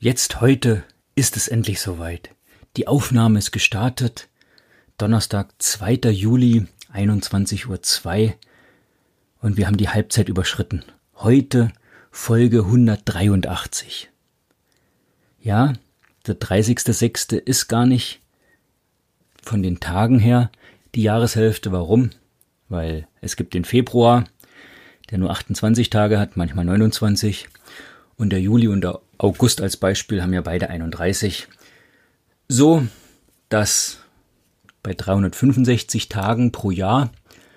Heute ist es endlich soweit. Die Aufnahme ist gestartet. Donnerstag, 2. Juli, 21:02 Uhr. Und wir haben die Halbzeit überschritten. Heute Folge 183. Ja, der 30.06. ist gar nicht von den Tagen her die Jahreshälfte. Warum? Weil es gibt den Februar, der nur 28 Tage hat, manchmal 29. Und der Juli und der August als Beispiel haben ja beide 31. So, dass bei 365 Tagen pro Jahr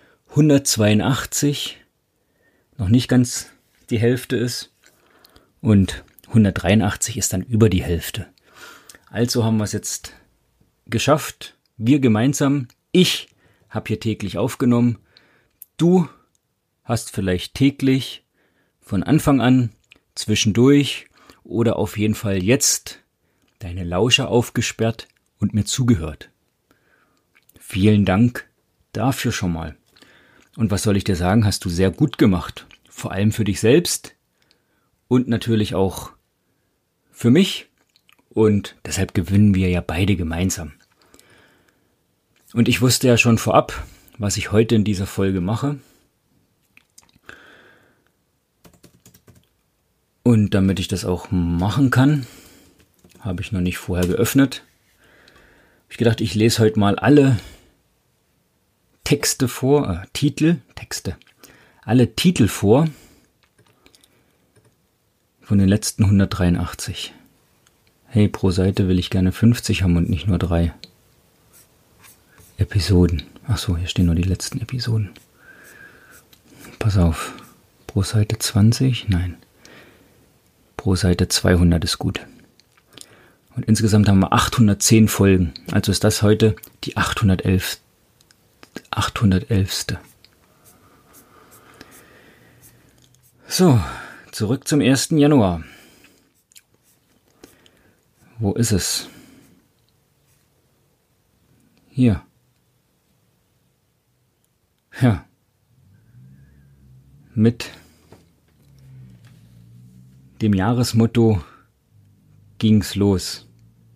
182 noch nicht ganz die Hälfte ist und 183 ist dann über die Hälfte. Also haben wir es jetzt geschafft, wir gemeinsam. Ich habe hier täglich aufgenommen. Du hast vielleicht täglich von Anfang an, zwischendurch oder auf jeden Fall jetzt deine Lauscher aufgesperrt und mir zugehört. Vielen Dank dafür schon mal. Und was soll ich dir sagen, hast du sehr gut gemacht. Vor allem für dich selbst und natürlich auch für mich. Und deshalb gewinnen wir ja beide gemeinsam. Und ich wusste ja schon vorab, was ich heute in dieser Folge mache. Und damit ich das auch machen kann, habe ich noch nicht vorher geöffnet. Habe ich gedacht, ich lese heute mal alle Texte vor, alle Titel vor von den letzten 183. Hey, pro Seite will ich gerne 50 haben und nicht nur 3 Episoden. Achso, hier stehen nur die letzten Episoden. Pass auf, pro Seite 20? Nein. Pro Seite 200 ist gut. Und insgesamt haben wir 810 Folgen. Also ist das heute die 811. So, zurück zum 1. Januar. Wo ist es? Hier. Ja. Mit dem Jahresmotto ging's los.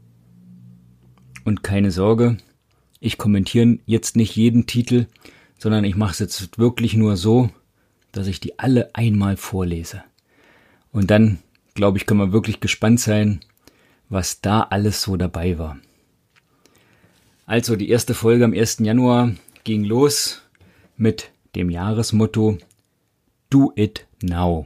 Und keine Sorge, ich kommentiere jetzt nicht jeden Titel, sondern ich mache es jetzt wirklich nur so, dass ich die alle einmal vorlese. Und dann, glaube ich, können wir wirklich gespannt sein, was da alles so dabei war. Also die erste Folge am 1. Januar ging los mit dem Jahresmotto Do It Now.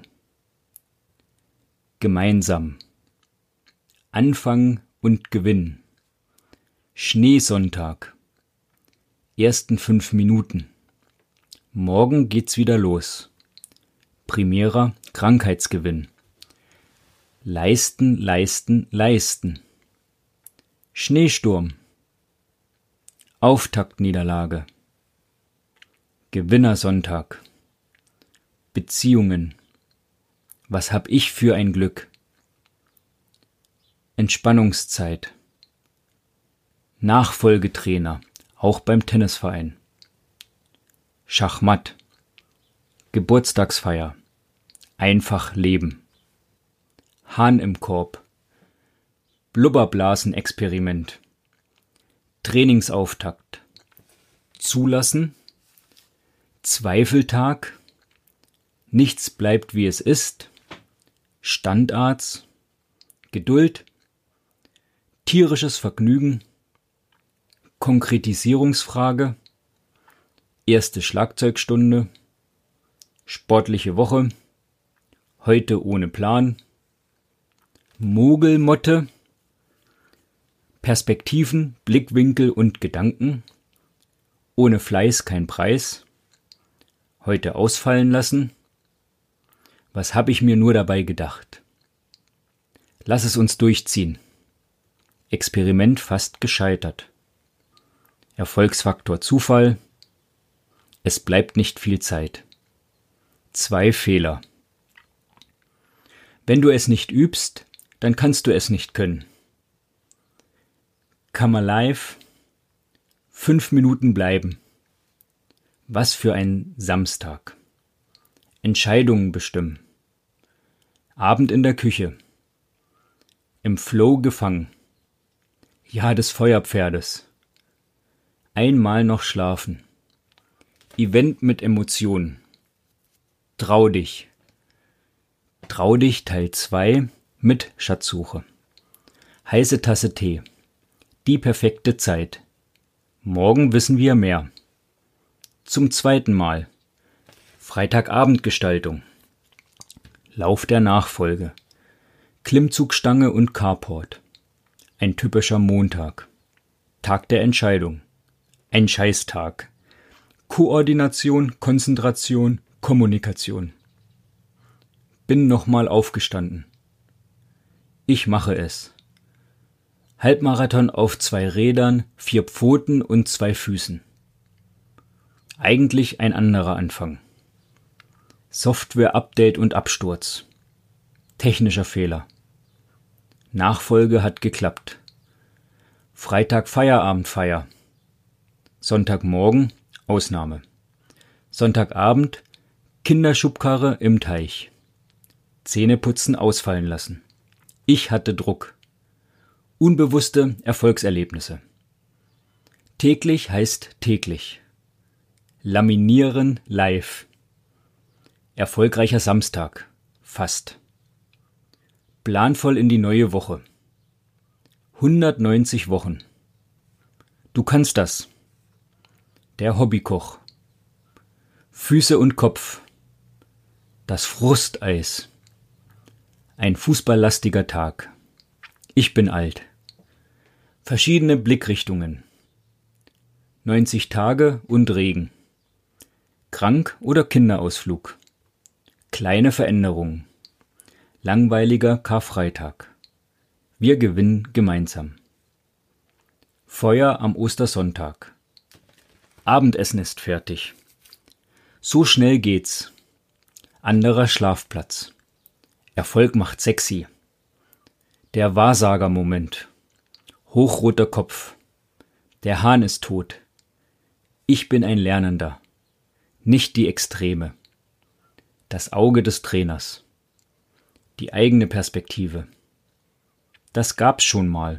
Gemeinsam. Anfang und Gewinn. Schneesonntag. Ersten 5 Minuten. Morgen geht's wieder los. Primärer Krankheitsgewinn. Leisten, leisten, leisten. Schneesturm. Auftaktniederlage. Gewinnersonntag. Beziehungen. Was hab ich für ein Glück? Entspannungszeit. Nachfolgetrainer, auch beim Tennisverein. Schachmatt. Geburtstagsfeier. Einfach leben. Hahn im Korb. Blubberblasen-Experiment. Trainingsauftakt. Zulassen. Zweifeltag. Nichts bleibt wie es ist. Standards. Geduld. Tierisches Vergnügen. Konkretisierungsfrage. Erste Schlagzeugstunde. Sportliche Woche. Heute ohne Plan. Mogelmotte. Perspektiven, Blickwinkel und Gedanken. Ohne Fleiß kein Preis. Heute ausfallen lassen. Was habe ich mir nur dabei gedacht? Lass es uns durchziehen. Experiment fast gescheitert. Erfolgsfaktor Zufall. Es bleibt nicht viel Zeit. 2 Fehler. Wenn du es nicht übst, dann kannst du es nicht können. Come Alive. 5 Minuten bleiben. Was für ein Samstag. Entscheidungen bestimmen. Abend in der Küche. im Flow gefangen. Ja, des Feuerpferdes. Einmal noch schlafen. Event mit Emotionen. Trau dich. Trau dich Teil 2 mit Schatzsuche. Heiße Tasse Tee. Die perfekte Zeit. Morgen wissen wir mehr. Zum zweiten Mal. Freitagabendgestaltung. Lauf der Nachfolge. Klimmzugstange und Carport. Ein typischer Montag. Tag der Entscheidung. Ein Scheißtag. Koordination, Konzentration, Kommunikation. Bin nochmal aufgestanden. Ich mache es. Halbmarathon auf 2 Rädern, 4 Pfoten und 2 Füßen. Eigentlich ein anderer Anfang. Software-Update und Absturz. Technischer Fehler. Nachfolge hat geklappt. Freitag Feierabendfeier. Sonntagmorgen Ausnahme. Sonntagabend Kinderschubkarre im Teich. Zähneputzen ausfallen lassen. Ich hatte Druck. Unbewusste Erfolgserlebnisse. Täglich heißt täglich. Laminieren live. Erfolgreicher Samstag. Fast. Planvoll in die neue Woche. 190 Wochen. Du kannst das. Der Hobbykoch. Füße und Kopf. Das Frusteis. Ein fußballlastiger Tag. Ich bin alt. Verschiedene Blickrichtungen. 90 Tage und Regen. Krank oder Kinderausflug. Kleine Veränderungen. Langweiliger Karfreitag. Wir gewinnen gemeinsam. Feuer am Ostersonntag. Abendessen ist fertig. So schnell geht's. Anderer Schlafplatz. Erfolg macht sexy. Der Wahrsager-Moment. Hochroter Kopf. Der Hahn ist tot. Ich bin ein Lernender. Nicht die Extreme. Das Auge des Trainers. Die eigene Perspektive. Das gab's schon mal.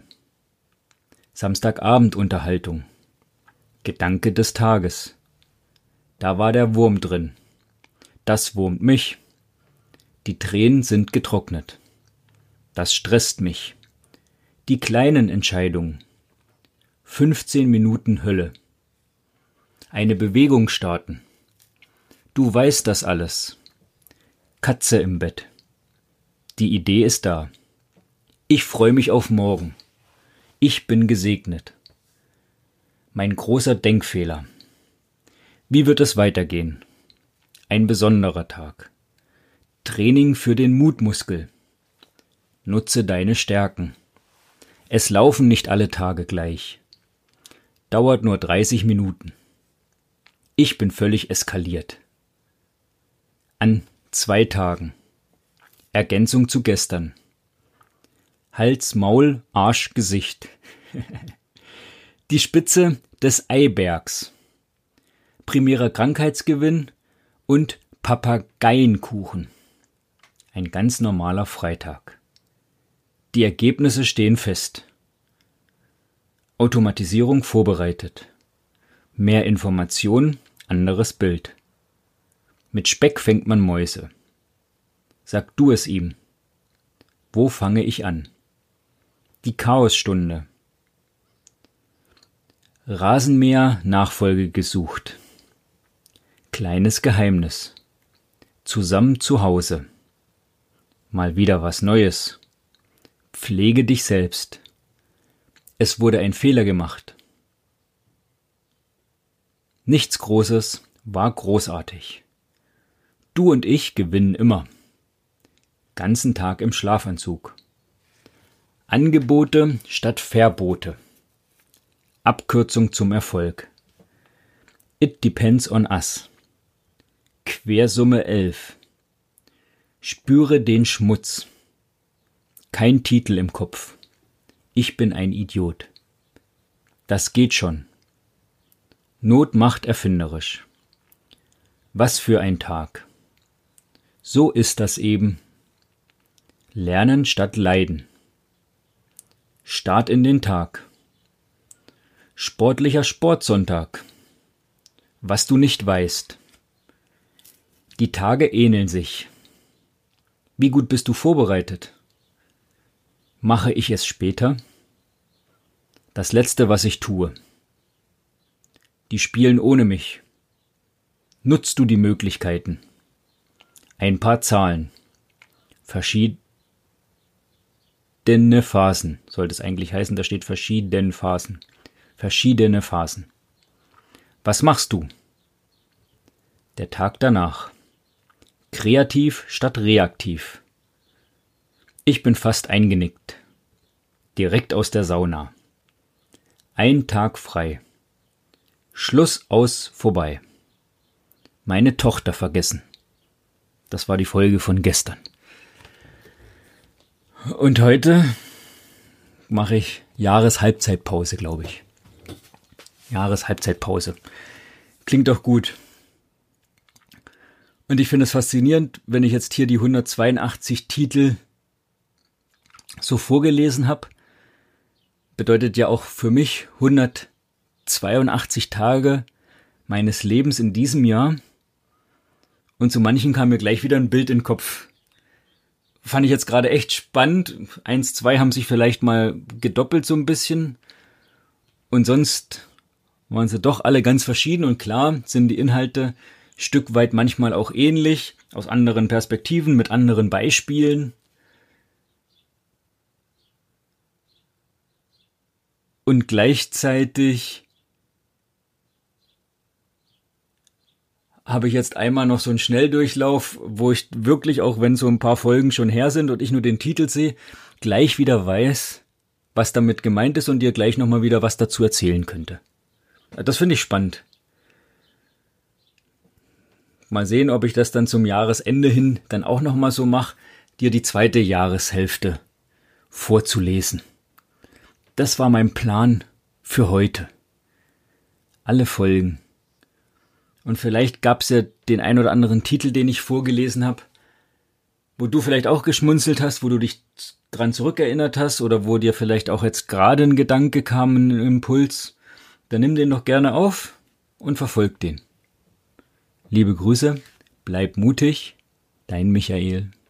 Samstagabendunterhaltung. Gedanke des Tages. Da war der Wurm drin. Das wurmt mich. Die Tränen sind getrocknet. Das stresst mich. Die kleinen Entscheidungen. 15 Minuten Hölle. Eine Bewegung starten. Du weißt das alles. Katze im Bett. Die Idee ist da. Ich freue mich auf morgen. Ich bin gesegnet. Mein großer Denkfehler. Wie wird es weitergehen? Ein besonderer Tag. Training für den Mutmuskel. Nutze deine Stärken. Es laufen nicht alle Tage gleich. Dauert nur 30 Minuten. Ich bin völlig eskaliert. An 2 Tagen. Ergänzung zu gestern. Hals, Maul, Arsch, Gesicht. Die Spitze des Eibergs. Primärer Krankheitsgewinn und Papageienkuchen. Ein ganz normaler Freitag. Die Ergebnisse stehen fest. Automatisierung vorbereitet. Mehr Information, anderes Bild. Mit Speck fängt man Mäuse. Sag du es ihm. Wo fange ich an? Die Chaosstunde. Rasenmäher Nachfolge gesucht. Kleines Geheimnis. Zusammen zu Hause. Mal wieder was Neues. Pflege dich selbst. Es wurde ein Fehler gemacht. Nichts Großes war großartig. Du und ich gewinnen immer. Ganzen Tag im Schlafanzug. Angebote statt Verbote. Abkürzung zum Erfolg. It depends on us. Quersumme 11. Spüre den Schmutz. Kein Titel im Kopf. Ich bin ein Idiot. Das geht schon. Not macht erfinderisch. Was für ein Tag. So ist das eben. Lernen statt Leiden. Start in den Tag. Sportlicher Sportsonntag. Was du nicht weißt. Die Tage ähneln sich. Wie gut bist du vorbereitet? Mache ich es später? Das Letzte, was ich tue. Die spielen ohne mich. Nutzt du die Möglichkeiten? Ein paar Zahlen. Verschiedene Phasen, sollte es eigentlich heißen, da steht verschiedene Phasen. Verschiedene Phasen. Was machst du? Der Tag danach. Kreativ statt reaktiv. Ich bin fast eingenickt. Direkt aus der Sauna. Ein Tag frei. Schluss aus vorbei. Meine Tochter vergessen. Das war die Folge von gestern. Und heute mache ich Jahreshalbzeitpause, glaube ich. Jahreshalbzeitpause. Klingt doch gut. Und ich finde es faszinierend, wenn ich jetzt hier die 182 Titel so vorgelesen habe. Bedeutet ja auch für mich 182 Tage meines Lebens in diesem Jahr. Und zu manchen kam mir gleich wieder ein Bild in den Kopf. Fand ich jetzt gerade echt spannend. 1, 2 haben sich vielleicht mal gedoppelt so ein bisschen. Und sonst waren sie doch alle ganz verschieden. Und klar sind die Inhalte ein Stück weit manchmal auch ähnlich, aus anderen Perspektiven, mit anderen Beispielen. Und gleichzeitig habe ich jetzt einmal noch so einen Schnelldurchlauf, wo ich wirklich, auch wenn so ein paar Folgen schon her sind und ich nur den Titel sehe, gleich wieder weiß, was damit gemeint ist und dir gleich nochmal wieder was dazu erzählen könnte. Das finde ich spannend. Mal sehen, ob ich das dann zum Jahresende hin dann auch nochmal so mache, dir die zweite Jahreshälfte vorzulesen. Das war mein Plan für heute. Alle Folgen. Und vielleicht gab es ja den ein oder anderen Titel, den ich vorgelesen habe, wo du vielleicht auch geschmunzelt hast, wo du dich dran zurückerinnert hast oder wo dir vielleicht auch jetzt gerade ein Gedanke kam, ein Impuls. Dann nimm den doch gerne auf und verfolg den. Liebe Grüße, bleib mutig, dein Michael.